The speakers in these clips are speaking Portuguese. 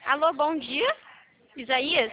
Alô, bom dia, Isaías?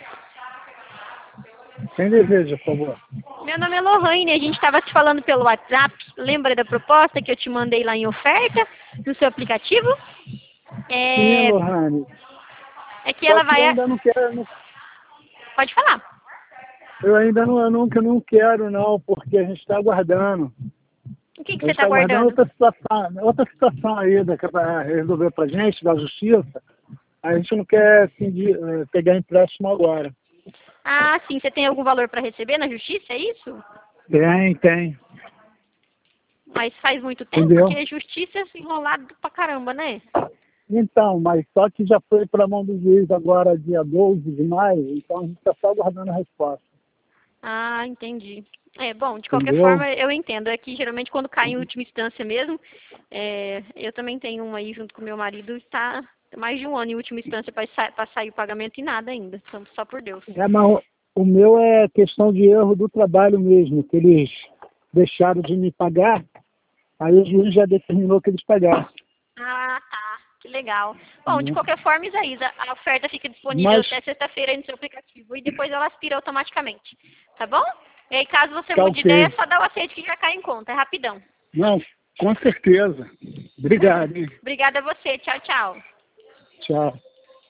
Quem deseja, por favor? Meu nome é Lohane, a gente estava te falando pelo WhatsApp. Lembra da proposta que eu te mandei lá em oferta no seu aplicativo? Sim, Lohane. É que Só ela que eu vai... ainda não quero. Pode falar. Eu ainda não quero, não, porque a gente está aguardando. O que A você gente está está aguardando aguardando? outra situação aí que vai resolver pra gente, da justiça. A gente não quer assim, pegar empréstimo agora. Ah, sim, você tem algum valor para receber na justiça, é isso? Tem. Mas faz muito tempo, Entendeu? porque justiça é enrolado pra caramba, né? Então, mas só que já foi para a mão do juiz agora, dia 12 de maio, então a gente está só aguardando a resposta. Ah, entendi. Bom, de qualquer Entendeu? forma, eu entendo. É que geralmente quando cai em última instância mesmo, eu também tenho um aí junto com meu marido, está mais de um ano em última instância para sair o pagamento e nada ainda. Estamos só por Deus. Mas o meu é questão de erro do trabalho mesmo, que eles deixaram de me pagar, aí o juiz já determinou que eles pagassem. Ah, tá. Que legal. Bom, de Entendeu? qualquer forma, Isaísa, a oferta fica disponível Mas até sexta-feira aí no seu aplicativo e depois ela aspira automaticamente. Tá bom? E aí, caso você tá mude de ideia, é ok. só dar o aceite que já cai em conta. É rapidão. Não, com certeza. Obrigado, hein? Obrigada a você. Tchau, tchau. Tchau.